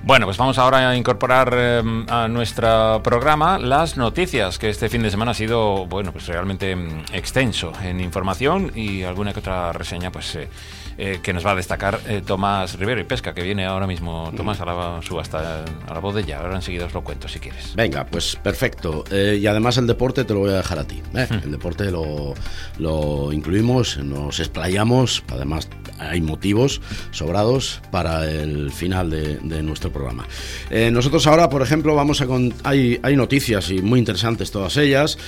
Bueno, pues vamos ahora a incorporar a nuestro programa las noticias, que este fin de semana ha sido, bueno, pues realmente extenso en información y alguna que otra reseña, pues que nos va a destacar Tomás Rivero y Pesca, que viene ahora mismo, Tomás, a la subasta, a la bodega. Ahora enseguida os lo cuento, si quieres. Venga, pues perfecto. Y además el deporte te lo voy a dejar a ti. El deporte lo incluimos, nos explayamos, además hay motivos sobrados para el final de nuestro programa. Nosotros ahora, por ejemplo, hay noticias y muy interesantes todas ellas.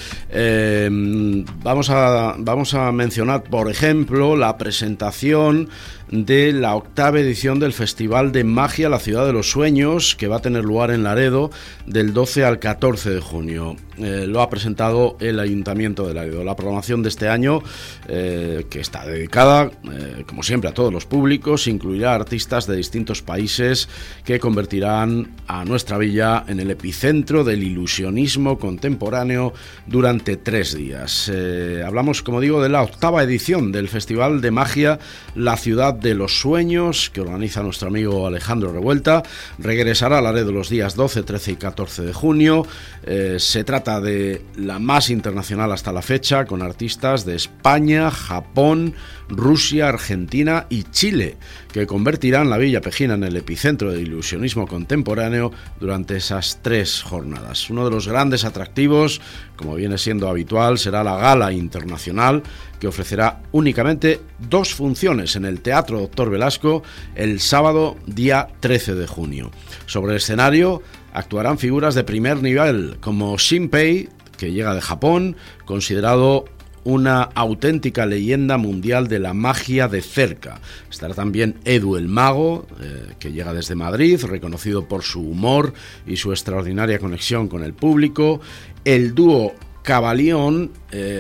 Vamos a mencionar, por ejemplo, la presentación de la 8ª edición del Festival de Magia La Ciudad de los Sueños, que va a tener lugar en Laredo del 12 al 14 de junio. Lo ha presentado el Ayuntamiento de Laredo. La programación de este año, que está dedicada, como siempre, a todos los públicos, incluirá artistas de distintos países que convertirán a nuestra villa en el epicentro del ilusionismo contemporáneo durante 3 días. Hablamos, como digo, de la 8ª edición del Festival de Magia La Ciudad de los Sueños, que organiza nuestro amigo Alejandro Revuelta. Regresará a Laredo los días 12, 13 y 14 de junio. Se trata de la más internacional hasta la fecha, con artistas de España, Japón, Rusia, Argentina y Chile, que convertirán la Villa Pejina en el epicentro del ilusionismo contemporáneo durante esas 3 jornadas. Uno de los grandes atractivos, como viene siendo habitual, será la Gala Internacional, que ofrecerá únicamente 2 funciones en el Teatro Doctor Velasco el sábado día 13 de junio. Sobre el escenario actuarán figuras de primer nivel como Shinpei, que llega de Japón, considerado una auténtica leyenda mundial de la magia de cerca. Estará también Edu el Mago, que llega desde Madrid, reconocido por su humor y su extraordinaria conexión con el público. El dúo Cabalión,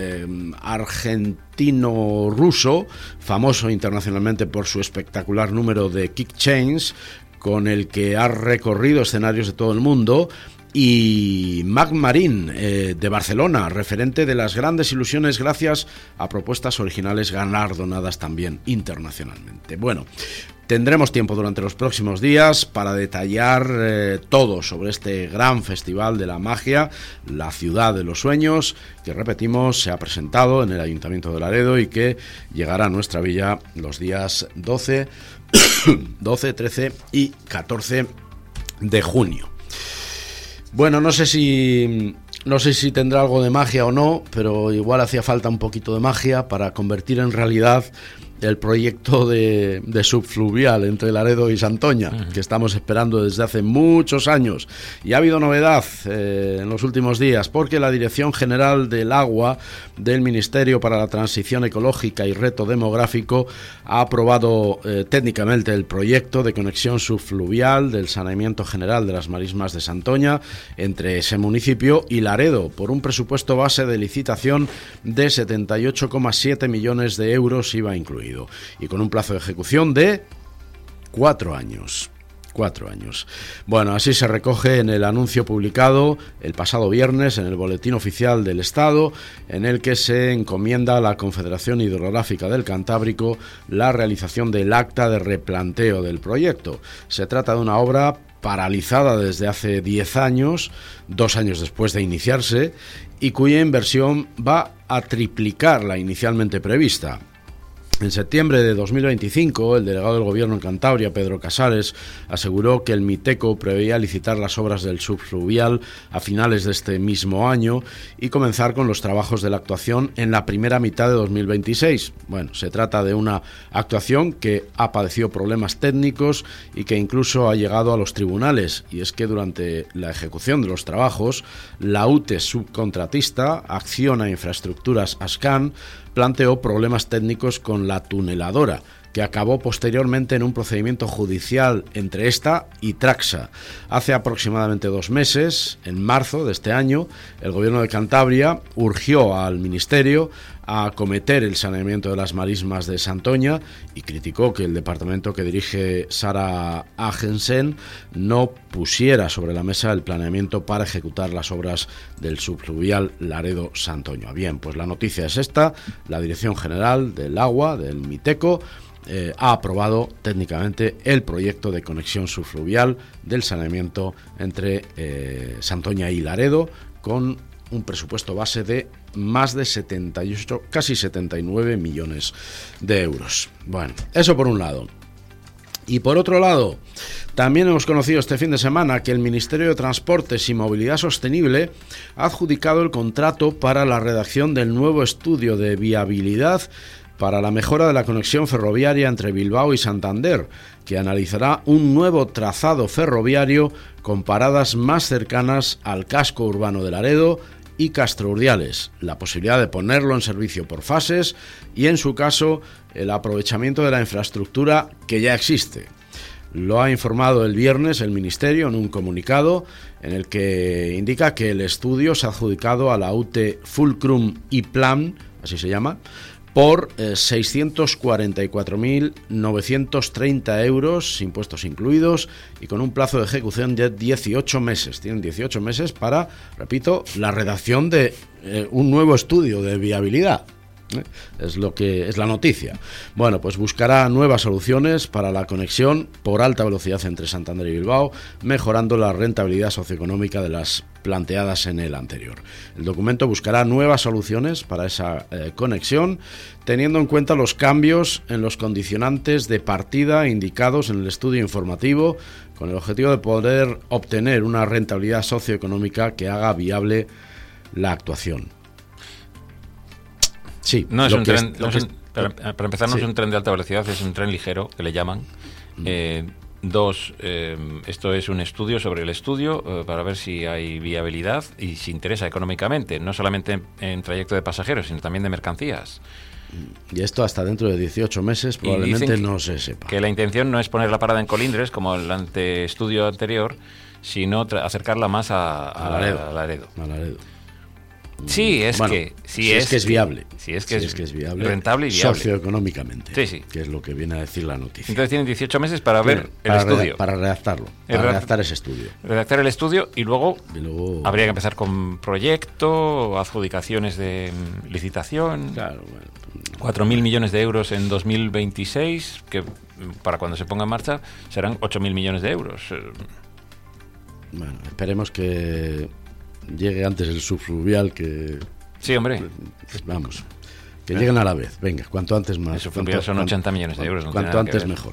argentino-ruso, famoso internacionalmente por su espectacular número de Kick Chains, con el que ha recorrido escenarios de todo el mundo. Y Mag Marín, de Barcelona, referente de las grandes ilusiones gracias a propuestas originales galardonadas también internacionalmente. Bueno, tendremos tiempo durante los próximos días para detallar todo sobre este gran festival de la magia, la Ciudad de los Sueños, que, repetimos, se ha presentado en el Ayuntamiento de Laredo y que llegará a nuestra villa los días 12, 13 y 14 de junio. Bueno, no sé si tendrá algo de magia o no, pero igual hacía falta un poquito de magia para convertir en realidad el proyecto de subfluvial entre Laredo y Santoña, que estamos esperando desde hace muchos años. Y ha habido novedad en los últimos días, porque la Dirección General del Agua del Ministerio para la Transición Ecológica y Reto Demográfico ha aprobado técnicamente el proyecto de conexión subfluvial del saneamiento general de las marismas de Santoña entre ese municipio y Laredo, por un presupuesto base de licitación de 78,7 millones de euros IVA incluido, y con un plazo de ejecución de 4 años. 4 años. Bueno, así se recoge en el anuncio publicado el pasado viernes en el Boletín Oficial del Estado, en el que se encomienda a la Confederación Hidrográfica del Cantábrico la realización del acta de replanteo del proyecto. Se trata de una obra paralizada desde hace 10 años, 2 años después de iniciarse, y cuya inversión va a triplicar la inicialmente prevista. En septiembre de 2025, el delegado del Gobierno en Cantabria, Pedro Casares, aseguró que el Miteco preveía licitar las obras del subfluvial a finales de este mismo año y comenzar con los trabajos de la actuación en la primera mitad de 2026. Bueno, se trata de una actuación que ha padecido problemas técnicos y que incluso ha llegado a los tribunales. Y es que durante la ejecución de los trabajos, la UTE subcontratista, Acciona Infraestructuras ASCAN, planteó problemas técnicos con la tuneladora, que acabó posteriormente en un procedimiento judicial entre esta y Traxa. Hace aproximadamente 2 meses, en marzo de este año, el Gobierno de Cantabria urgió al Ministerio a acometer el saneamiento de las marismas de Santoña y criticó que el departamento que dirige Sara Agensen no pusiera sobre la mesa el planeamiento para ejecutar las obras del subfluvial Laredo-Santoña. Bien, pues la noticia es esta: la Dirección General del Agua, del MITECO, ha aprobado técnicamente el proyecto de conexión subfluvial del saneamiento entre Santoña y Laredo, con un presupuesto base de más de 78, casi 79 millones de euros. Bueno, eso por un lado. Y por otro lado, también hemos conocido este fin de semana que el Ministerio de Transportes y Movilidad Sostenible ha adjudicado el contrato para la redacción del nuevo estudio de viabilidad para la mejora de la conexión ferroviaria entre Bilbao y Santander, que analizará un nuevo trazado ferroviario con paradas más cercanas al casco urbano de Laredo y Castro Urdiales, la posibilidad de ponerlo en servicio por fases y, en su caso, el aprovechamiento de la infraestructura que ya existe. Lo ha informado el viernes el Ministerio en un comunicado en el que indica que el estudio se ha adjudicado a la UTE Fulcrum y Plan, así se llama, por 644.930 euros, impuestos incluidos, y con un plazo de ejecución de 18 meses. Tienen 18 meses para, repito, la redacción de un nuevo estudio de viabilidad. Es lo que es la noticia. Bueno, pues buscará nuevas soluciones para la conexión por alta velocidad entre Santander y Bilbao, mejorando la rentabilidad socioeconómica de las planteadas en el anterior. El documento buscará nuevas soluciones para esa conexión, teniendo en cuenta los cambios en los condicionantes de partida indicados en el estudio informativo, con el objetivo de poder obtener una rentabilidad socioeconómica que haga viable la actuación. Sí, no es un tren, para empezar, no es un tren de alta velocidad, es un tren ligero, que le llaman. Esto es un estudio sobre el estudio para ver si hay viabilidad y si interesa económicamente, no solamente en trayecto de pasajeros, sino también de mercancías. Y esto hasta dentro de 18 meses probablemente no se sepa. Que la intención no es poner la parada en Colindres, como el estudio anterior, sino acercarla más a Laredo. Sí, es bueno, que es viable. Si es que es viable, rentable y viable. Socioeconómicamente. Sí. Que es lo que viene a decir la noticia. Entonces tienen 18 meses para ver el estudio. Para redactarlo. Para redactar ese estudio. Redactar el estudio y luego habría que empezar con proyecto, adjudicaciones de licitación. Claro, 4.000 millones de euros en 2026, que para cuando se ponga en marcha serán 8.000 millones de euros. Bueno, esperemos que llegue antes el subfluvial que... Sí, hombre. Vamos, que lleguen a la vez. Venga, cuanto antes más. El subfluvial son 80 millones de euros. Cuanto antes mejor.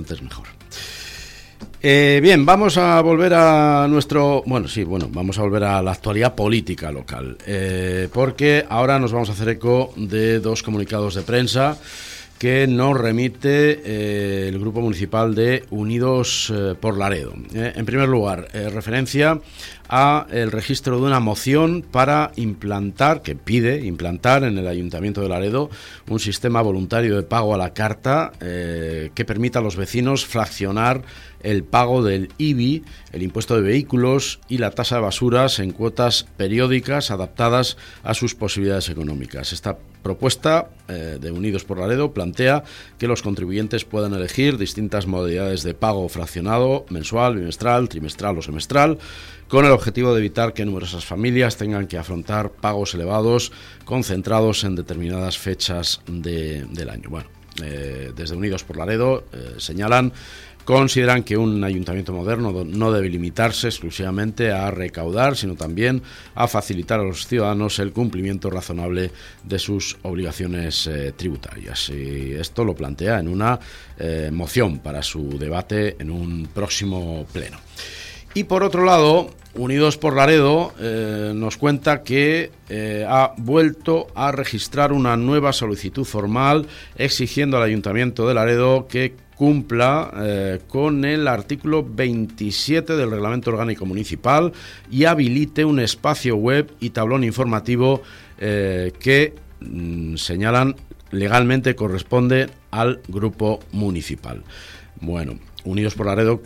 Bien, vamos a volver a vamos a volver a la actualidad política local. Porque ahora nos vamos a hacer eco de dos comunicados de prensa que nos remite el Grupo Municipal de Unidos por Laredo. En primer lugar, referencia a el registro de una moción para que pide implantar en el Ayuntamiento de Laredo un sistema voluntario de pago a la carta que permita a los vecinos fraccionar el pago del IBI, el impuesto de vehículos y la tasa de basuras en cuotas periódicas adaptadas a sus posibilidades económicas. Esta propuesta de Unidos por Laredo plantea que los contribuyentes puedan elegir distintas modalidades de pago fraccionado, mensual, bimestral, trimestral o semestral, con el objetivo de evitar que numerosas familias tengan que afrontar pagos elevados concentrados en determinadas fechas del año. Bueno, desde Unidos por Laredo consideran que un ayuntamiento moderno no debe limitarse exclusivamente a recaudar, sino también a facilitar a los ciudadanos el cumplimiento razonable de sus obligaciones tributarias. Y esto lo plantea en una moción para su debate en un próximo pleno. Y por otro lado, Unidos por Laredo nos cuenta que ha vuelto a registrar una nueva solicitud formal exigiendo al Ayuntamiento de Laredo que cumpla con el artículo 27 del Reglamento Orgánico Municipal y habilite un espacio web y tablón informativo que señalan legalmente corresponde al grupo municipal. Bueno, Unidos por Laredo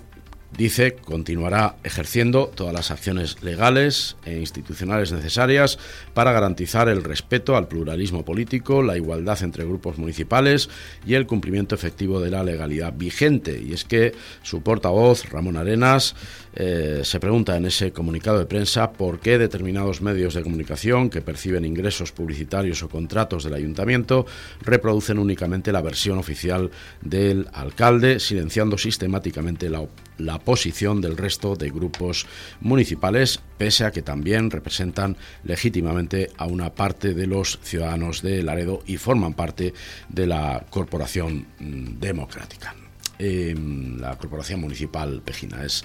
Dice, continuará ejerciendo todas las acciones legales e institucionales necesarias para garantizar el respeto al pluralismo político, la igualdad entre grupos municipales y el cumplimiento efectivo de la legalidad vigente. Y es que su portavoz, Ramón Arenas, se pregunta en ese comunicado de prensa por qué determinados medios de comunicación que perciben ingresos publicitarios o contratos del ayuntamiento reproducen únicamente la versión oficial del alcalde, silenciando sistemáticamente la posición del resto de grupos municipales, pese a que también representan legítimamente a una parte de los ciudadanos de Laredo y forman parte de la corporación democrática. La Corporación Municipal Pejina es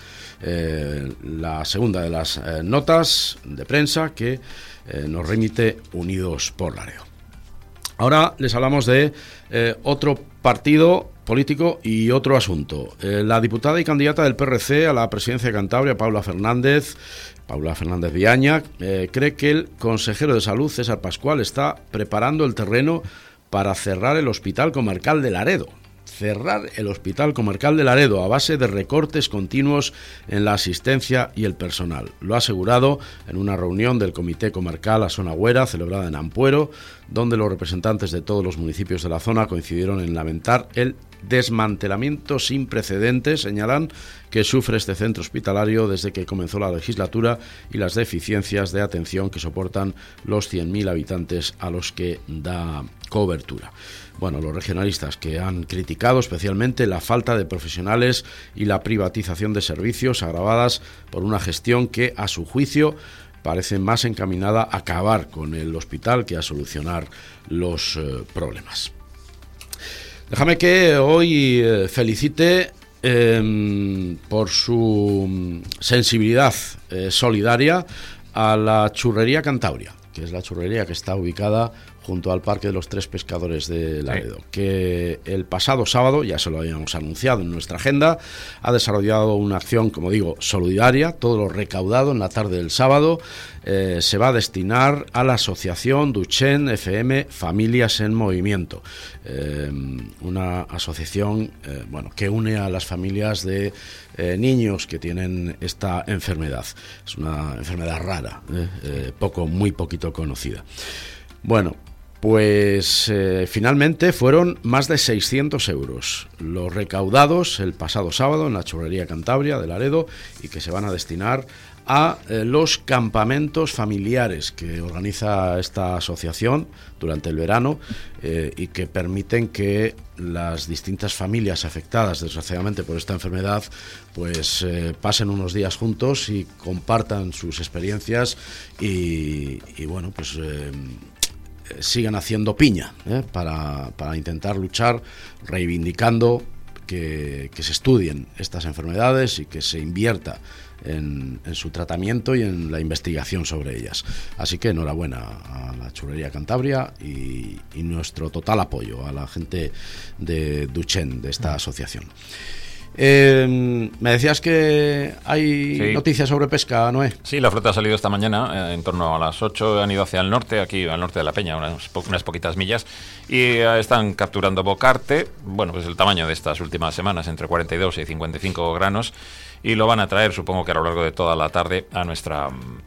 la segunda de las notas de prensa que nos remite Unidos por Laredo. Ahora les hablamos de otro partido político y otro asunto. La diputada y candidata del PRC a la presidencia de Cantabria, Paula Fernández Viaña, cree que el consejero de Salud, César Pascual, está preparando el terreno para cerrar el Hospital Comarcal de Laredo. Cerrar el Hospital Comarcal de Laredo a base de recortes continuos en la asistencia y el personal. Lo ha asegurado en una reunión del Comité Comarcal Asona-Güera, celebrada en Ampuero, donde los representantes de todos los municipios de la zona coincidieron en lamentar el desmantelamiento sin precedentes, señalan, que sufre este centro hospitalario desde que comenzó la legislatura y las deficiencias de atención que soportan los 100.000 habitantes a los que da cobertura. Bueno, los regionalistas que han criticado especialmente la falta de profesionales y la privatización de servicios agravadas por una gestión que, a su juicio, parece más encaminada a acabar con el hospital que a solucionar los problemas. Déjame que hoy felicite por su sensibilidad solidaria a la Churrería Cantabria, que es la churrería que está ubicada junto al Parque de los Tres Pescadores de Laredo, que el pasado sábado, ya se lo habíamos anunciado en nuestra agenda, ha desarrollado una acción, como digo, solidaria. Todo lo recaudado en la tarde del sábado se va a destinar a la asociación Duchen FM Familias en Movimiento, una asociación que une a las familias de niños que tienen esta enfermedad. Es una enfermedad rara, muy poquito conocida. Bueno, pues finalmente fueron más de 600 euros los recaudados el pasado sábado en la Churrería Cantabria de Laredo y que se van a destinar a los campamentos familiares que organiza esta asociación durante el verano y que permiten que las distintas familias afectadas desgraciadamente por esta enfermedad pues pasen unos días juntos y compartan sus experiencias y bueno, pues sigan haciendo piña para intentar luchar, reivindicando que se estudien estas enfermedades y que se invierta en su tratamiento y en la investigación sobre ellas. Así que enhorabuena a la Churrería Cantabria y nuestro total apoyo a la gente de Duchen, de esta asociación. Me decías que hay noticias sobre pesca, Noé. Sí, la flota ha salido esta mañana, en torno a las 8, han ido hacia el norte, aquí al norte de La Peña, unas poquitas millas, y están capturando bocarte, bueno, pues el tamaño de estas últimas semanas, entre 42 y 55 granos, y lo van a traer, supongo que a lo largo de toda la tarde, a nuestra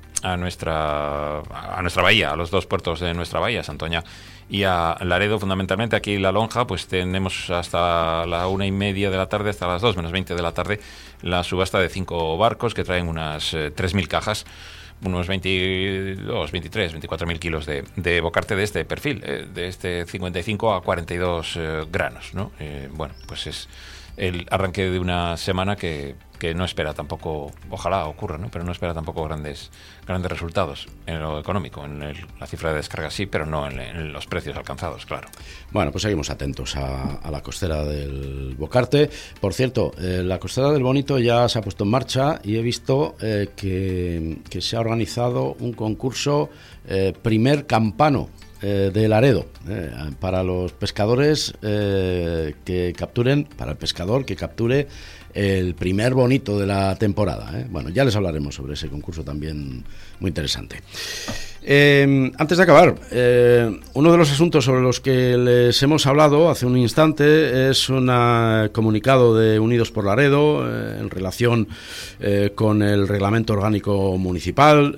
bahía, a los dos puertos de nuestra bahía, Santoña y a Laredo, fundamentalmente. Aquí en La Lonja, pues tenemos hasta la 1:30 de la tarde, hasta las 2 menos 20 de la tarde, la subasta de 5 barcos que traen unas 3.000 cajas, unos 22, 23, 24.000 kilos de bocarte de este perfil, de este 55 a 42 granos, ¿no? Bueno, pues es el arranque de una semana que no espera tampoco, ojalá ocurra, ¿no? Pero no espera tampoco grandes resultados en lo económico, en la cifra de descarga sí, pero no en los precios alcanzados, claro. Bueno, pues seguimos atentos a la costera del Bocarte. Por cierto, la costera del Bonito ya se ha puesto en marcha y he visto que se ha organizado un concurso primer campano de Laredo para los pescadores que capturen, para el pescador que capture el primer bonito de la temporada, ¿eh? Bueno, ya les hablaremos sobre ese concurso también muy interesante. Antes de acabar, uno de los asuntos sobre los que les hemos hablado hace un instante es un comunicado de Unidos por Laredo en relación con el reglamento orgánico municipal.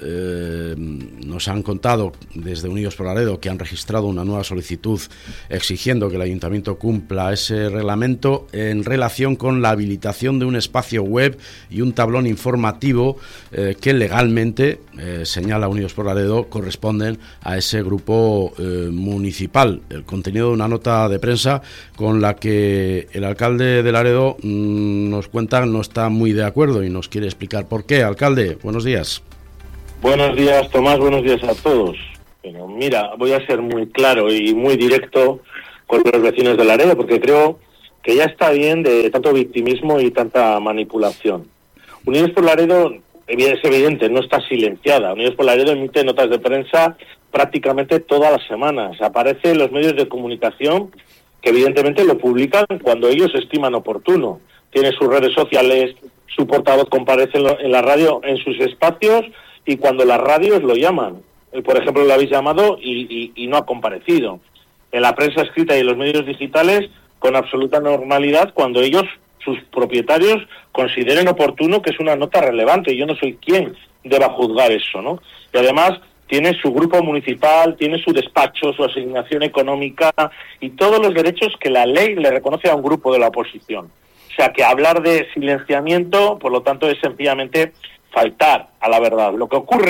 Nos han contado desde Unidos por Laredo que han registrado una nueva solicitud exigiendo que el ayuntamiento cumpla ese reglamento en relación con la habilitación de un espacio web y un tablón informativo que legalmente, señala Unidos por Laredo, corresponden a ese grupo municipal. El contenido de una nota de prensa con la que el alcalde de Laredo nos cuenta no está muy de acuerdo y nos quiere explicar por qué. Alcalde, buenos días. Buenos días, Tomás, buenos días a todos. Pero mira, voy a ser muy claro y muy directo con los vecinos de Laredo, porque creo que ya está bien de tanto victimismo y tanta manipulación. Unidos por Laredo, es evidente, no está silenciada. Unidos por Laredo emite notas de prensa prácticamente todas las semanas. Aparece en los medios de comunicación que evidentemente lo publican cuando ellos estiman oportuno. Tiene sus redes sociales, su portavoz comparece en la radio en sus espacios y cuando las radios lo llaman. Por ejemplo, lo habéis llamado y no ha comparecido. En la prensa escrita y en los medios digitales con absoluta normalidad cuando ellos, sus propietarios, consideren oportuno que es una nota relevante. Yo no soy quien deba juzgar eso, ¿no? Y además tiene su grupo municipal, tiene su despacho, su asignación económica y todos los derechos que la ley le reconoce a un grupo de la oposición. O sea que hablar de silenciamiento, por lo tanto, es sencillamente faltar a la verdad. Lo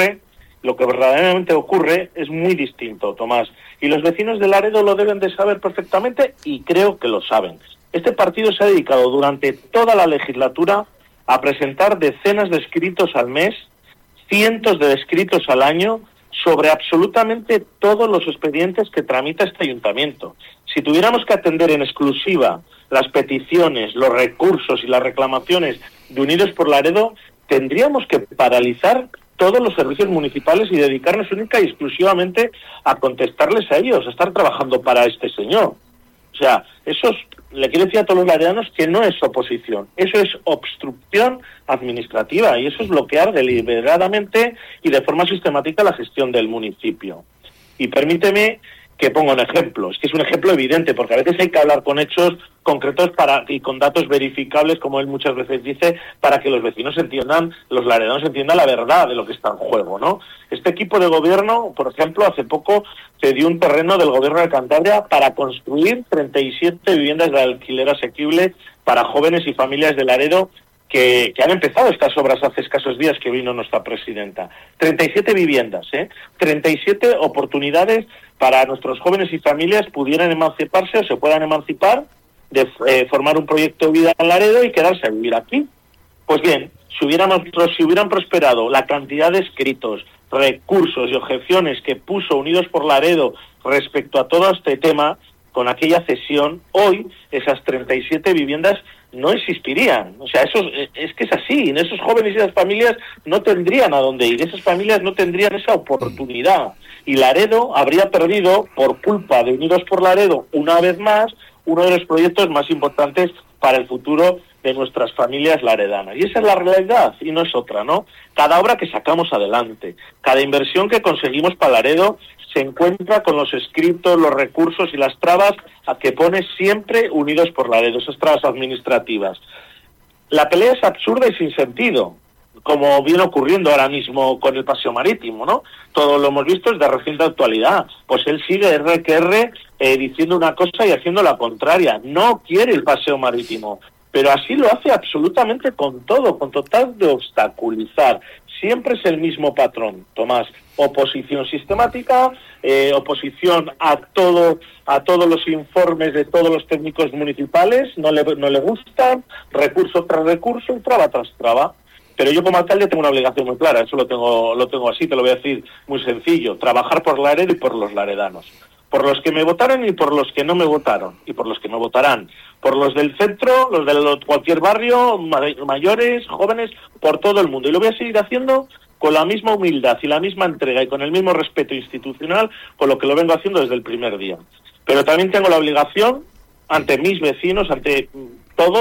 que verdaderamente ocurre es muy distinto, Tomás. Y los vecinos de Laredo lo deben de saber perfectamente y creo que lo saben. Este partido se ha dedicado durante toda la legislatura a presentar decenas de escritos al mes, cientos de escritos al año, sobre absolutamente todos los expedientes que tramita este ayuntamiento. Si tuviéramos que atender en exclusiva las peticiones, los recursos y las reclamaciones de Unidos por Laredo, tendríamos que paralizar todos los servicios municipales y dedicarnos única y exclusivamente a contestarles a ellos, a estar trabajando para este señor. O sea, le quiero decir a todos los laredanos que no es oposición, eso es obstrucción administrativa y eso es bloquear deliberadamente y de forma sistemática la gestión del municipio. Y permíteme que ponga un ejemplo, es que es un ejemplo evidente, porque a veces hay que hablar con hechos concretos y con datos verificables, como él muchas veces dice, para que los vecinos entiendan, los laredanos entiendan la verdad de lo que está en juego, ¿no? Este equipo de gobierno, por ejemplo, hace poco cedió un terreno del gobierno de Cantabria para construir 37 viviendas de alquiler asequible para jóvenes y familias de Laredo que han empezado estas obras hace escasos días que vino nuestra presidenta. 37 viviendas, 37 oportunidades para nuestros jóvenes y familias pudieran emanciparse o se puedan emancipar, de formar un proyecto de vida en Laredo y quedarse a vivir aquí. Pues bien, si hubieran prosperado la cantidad de escritos, recursos y objeciones que puso Unidos por Laredo respecto a todo este tema, con aquella cesión, hoy esas 37 viviendas no existirían. O sea, es que es así. Esos jóvenes y esas familias no tendrían a dónde ir. Esas familias no tendrían esa oportunidad. Y Laredo habría perdido, por culpa de Unidos por Laredo, una vez más, uno de los proyectos más importantes para el futuro de nuestras familias laredanas. Y esa es la realidad y no es otra, ¿no? Cada obra que sacamos adelante, cada inversión que conseguimos para Laredo se encuentra con los escritos, los recursos y las trabas a que pone siempre Unidos por Laredo, esas trabas administrativas. La pelea es absurda y sin sentido, como viene ocurriendo ahora mismo con el paseo marítimo, ¿no? Todo lo hemos visto es de reciente actualidad. Pues él sigue diciendo una cosa y haciendo la contraria. No quiere el paseo marítimo, pero así lo hace absolutamente con todo, con total de obstaculizar. Siempre es el mismo patrón, Tomás. Oposición sistemática, oposición a todos los informes de todos los técnicos municipales, no le gustan, recurso tras recurso y traba tras traba. Pero yo como alcalde tengo una obligación muy clara, eso lo tengo así, te lo voy a decir muy sencillo, trabajar por Laredo y por los laredanos. Por los que me votaron y por los que no me votaron, y por los que me votarán. Por los del centro, los de cualquier barrio, mayores, jóvenes, por todo el mundo. Y lo voy a seguir haciendo con la misma humildad y la misma entrega y con el mismo respeto institucional con lo que lo vengo haciendo desde el primer día. Pero también tengo la obligación, ante mis vecinos, ante todos,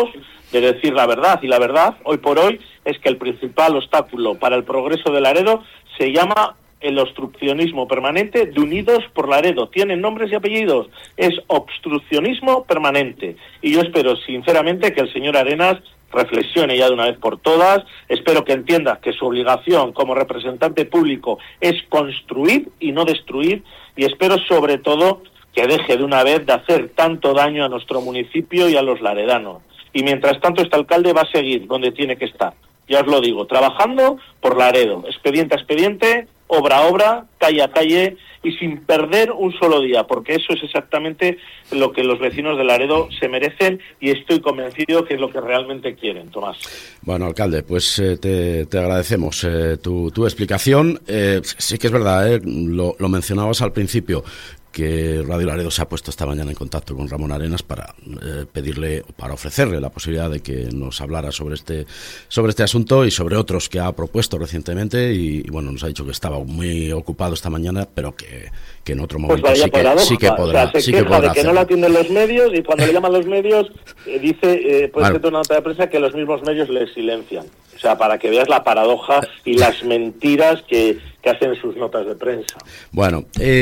de decir la verdad, y la verdad, hoy por hoy, es que el principal obstáculo para el progreso de Laredo se llama el obstruccionismo permanente de Unidos por Laredo. Tienen nombres y apellidos. Es obstruccionismo permanente. Y yo espero, sinceramente, que el señor Arenas reflexione ya de una vez por todas. Espero que entienda que su obligación como representante público es construir y no destruir. Y espero, sobre todo, que deje de una vez de hacer tanto daño a nuestro municipio y a los laredanos. Y mientras tanto, este alcalde va a seguir donde tiene que estar. Ya os lo digo, trabajando por Laredo, expediente a expediente, obra a obra, calle a calle, y sin perder un solo día, porque eso es exactamente lo que los vecinos de Laredo se merecen, y estoy convencido que es lo que realmente quieren. Tomás. Bueno, alcalde, pues te agradecemos tu explicación. Sí que es verdad, lo mencionabas al principio, que Radio Laredo se ha puesto esta mañana en contacto con Ramón Arenas para ofrecerle la posibilidad de que nos hablara sobre este asunto y sobre otros que ha propuesto recientemente, y bueno, nos ha dicho que estaba muy ocupado esta mañana, pero que en otro momento pues sí que podrá. O sea, se queja de que no la atienden los medios, y cuando le llaman los medios dice, pues que una nota de prensa, que los mismos medios le silencian. O sea, para que veas la paradoja y las mentiras que hacen sus notas de prensa. Bueno,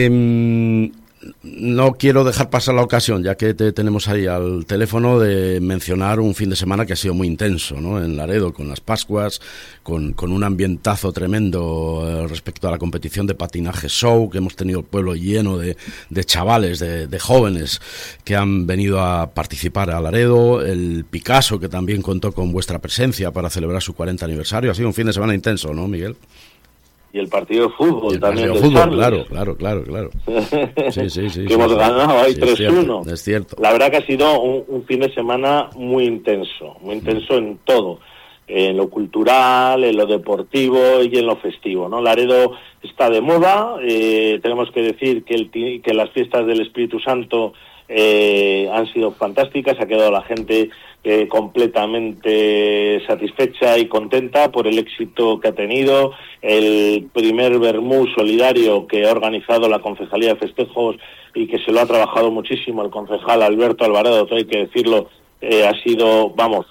no quiero dejar pasar la ocasión, ya que te tenemos ahí al teléfono, de mencionar un fin de semana que ha sido muy intenso, ¿no? En Laredo, con las Pascuas, con un ambientazo tremendo respecto a la competición de patinaje show, que hemos tenido el pueblo lleno de chavales, de jóvenes que han venido a participar a Laredo, el Picasso, que también contó con vuestra presencia para celebrar su 40 aniversario. Ha sido un fin de semana intenso, ¿no, Miguel? Y el partido de fútbol también. El partido de fútbol, claro. Sí. Que hemos ganado ahí 3-1. Es cierto. La verdad que ha sido un fin de semana muy intenso en todo. En lo cultural, en lo deportivo y en lo festivo, ¿no? Laredo está de moda. Tenemos que decir que las fiestas del Espíritu Santo han sido fantásticas. Ha quedado la gente completamente satisfecha y contenta por el éxito que ha tenido. El primer vermú solidario que ha organizado la Concejalía de Festejos, y que se lo ha trabajado muchísimo el concejal Alberto Alvarado, hay que decirlo, ha sido, vamos,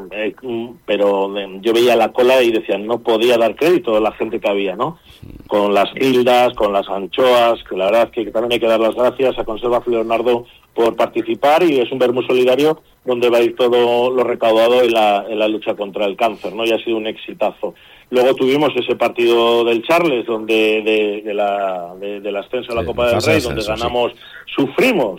pero yo veía la cola y decía, no podía dar crédito a la gente que había, ¿no? Con las guildas, con las anchoas, que la verdad es que también hay que dar las gracias a Conserva Leonardo por participar, y es un vermú solidario donde va a ir todo lo recaudado en la lucha contra el cáncer, ¿no? Y ha sido un exitazo. Luego tuvimos ese partido del Charles, donde del ascenso a la Copa del Rey, donde ganamos, sufrimos,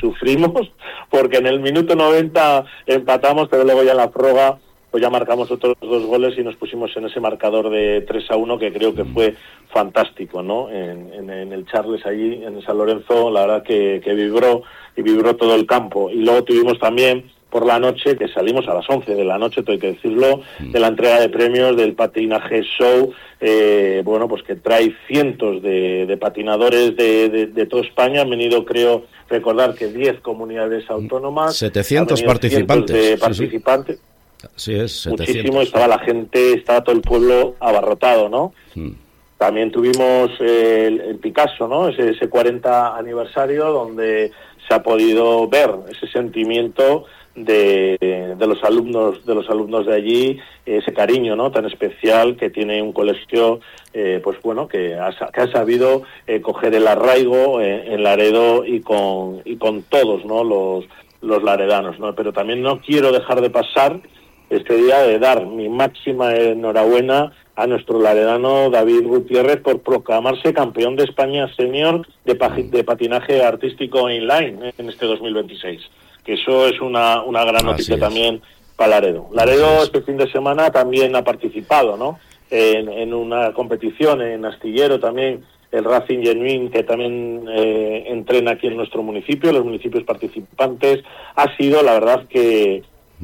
porque en el minuto 90 empatamos, pero luego ya en la prórroga pues ya marcamos otros 2 goles y nos pusimos en ese marcador de 3-1, que creo que fue fantástico, ¿no? En el Charles allí, en San Lorenzo, la verdad que vibró todo el campo. Y luego tuvimos también por la noche, que salimos a las 11 de la noche, hay que decirlo, de la entrega de premios del patinaje show, pues que trae cientos de patinadores de toda España. Han venido, creo recordar, que 10 comunidades autónomas. 700 participantes. Participantes. Sí, es 700. Muchísimo, estaba todo el pueblo abarrotado, ¿no? También tuvimos el Picasso, ¿no? Ese 40 aniversario, donde se ha podido ver ese sentimiento de los alumnos de allí, ese cariño, ¿no?, tan especial que tiene un colegio, que ha sabido coger el arraigo en Laredo y con todos, ¿no?, los laredanos, ¿no? Pero también no quiero dejar de pasar este día de dar mi máxima enhorabuena a nuestro laredano David Gutiérrez por proclamarse campeón de España senior de patinaje artístico inline en este 2026. Que eso es una gran noticia también para Laredo. Laredo este fin de semana también ha participado, ¿no?, en una competición en Astillero, también el Racing Genuine, que también entrena aquí en nuestro municipio, los municipios participantes. Ha sido, la verdad, que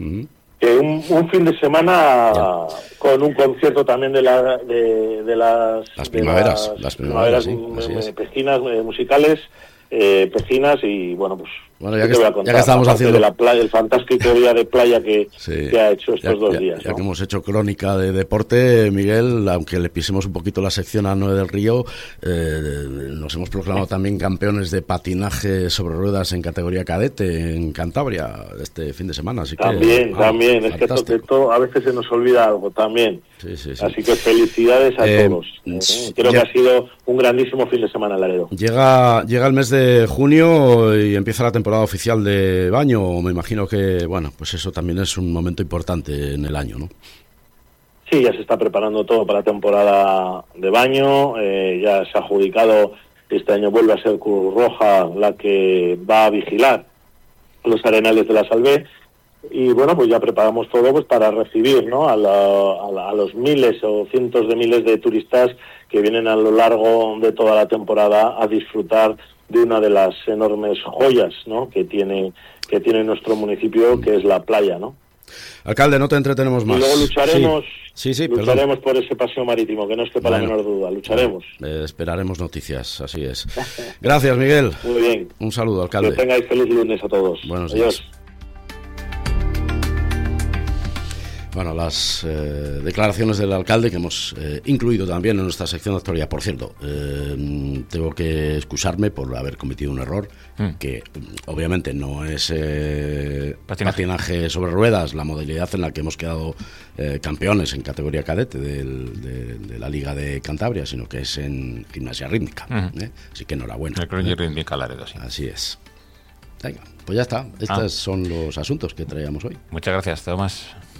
un fin de semana con un concierto también de las primaveras, pecinas musicales, pecinas, y bueno, pues Bueno, ya que estamos haciendo de la playa, el fantástico día de playa que ha hecho estos 2 días. Ya que hemos hecho crónica de deporte, Miguel, aunque le pisemos un poquito la sección a Noé del Río, nos hemos proclamado también campeones de patinaje sobre ruedas en categoría cadete en Cantabria este fin de semana. Así también, es que a veces se nos olvida algo también. Sí. Así que felicidades a todos. Creo que ha sido un grandísimo fin de semana en Laredo. Llega el mes de junio y empieza la temporada oficial de baño. Me imagino que, bueno, pues eso también es un momento importante en el año, ¿no? Sí, ya se está preparando todo para la temporada de baño. Ya se ha adjudicado, este año vuelve a ser Cruz Roja la que va a vigilar los arenales de la Salvé. Y bueno, pues ya preparamos todo pues para recibir, ¿no?, a los miles o cientos de miles de turistas que vienen a lo largo de toda la temporada a disfrutar de una de las enormes joyas, ¿no?, que tiene nuestro municipio, que es la playa, ¿no? Alcalde, no te entretenemos más. Y luego lucharemos, lucharemos por ese paseo marítimo, que no es que para la menor duda, lucharemos. Esperaremos noticias, así es. Gracias, Miguel. Muy bien. Un saludo, alcalde. Que tengáis feliz lunes a todos. Buenos días. Adiós. Bueno, las declaraciones del alcalde que hemos incluido también en nuestra sección de actualidad. Por cierto, tengo que excusarme por haber cometido un error, que obviamente no es patinaje sobre ruedas, la modalidad en la que hemos quedado campeones en categoría cadete de la Liga de Cantabria, sino que es en gimnasia rítmica. Así que enhorabuena. El cross rítmica Laredo, sí. Así es. Venga, pues ya está. Estos son los asuntos que traíamos hoy. Muchas gracias, Tomás.